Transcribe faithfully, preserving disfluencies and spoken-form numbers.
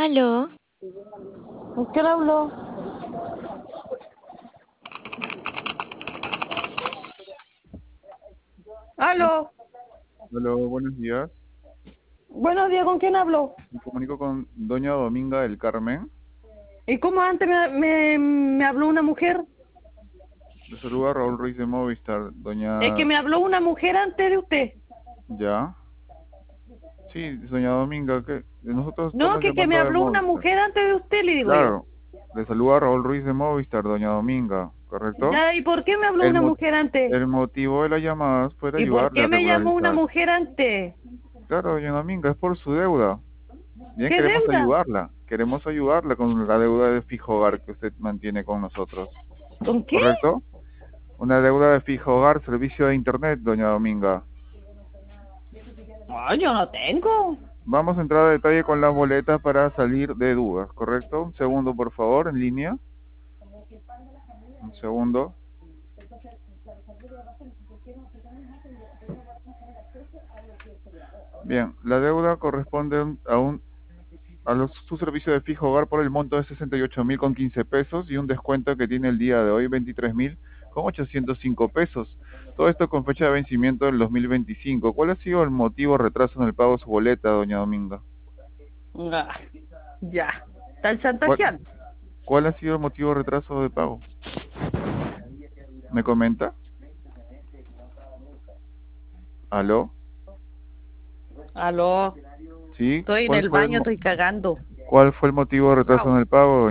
Aló, ¿Con quién habló? Aló. Hola, buenos días. Buenos días, ¿con quién habló? Me comunico con doña Dominga del Carmen. ¿Y cómo antes me, me, me habló una mujer? Le saluda Raúl Ruiz de Movistar. Es que Doña... me habló una mujer antes de usted. ¿Ya? Sí, doña Dominga, que nosotros No, estamos que, que me llamando de habló una Movistar. mujer antes de usted, le digo yo. Claro, le saluda Raúl Ruiz de Movistar, doña Dominga, ¿correcto? Ya, ¿y por qué me habló El, una mo- mujer antes? el motivo de la llamada es para ¿Y por ayudarle qué a me llamó una regularizar. mujer antes? Claro, doña Dominga, es por su deuda. Bien, ¿Qué queremos deuda? ayudarla. Queremos ayudarla con la deuda de fijo hogar que usted mantiene con nosotros. ¿Con qué? ¿Correcto? Una deuda de fijo hogar, servicio de internet, doña Dominga. No, yo no tengo. Vamos a entrar a detalle con las boletas para salir de dudas, ¿correcto? Un segundo, por favor, en línea. Un segundo. Bien, la deuda corresponde a un a los, su servicio de fijo hogar por el monto de sesenta y ocho mil con quince pesos y un descuento que tiene el día de hoy veintitrés mil con ochocientos cinco pesos. Todo esto con fecha de vencimiento del dos mil veinticinco. ¿Cuál ha sido el motivo de retraso en el pago de su boleta, doña Dominga? Ah, ya. ¿Están ¿Cuál, chantajeando? cuál ha sido el motivo de retraso de pago? ¿Me comenta? ¿Aló? Aló. ¿Sí? Estoy en ¿Cuál el fue el, baño, mo- estoy cagando. cuál fue el motivo de retraso Chao. en el pago,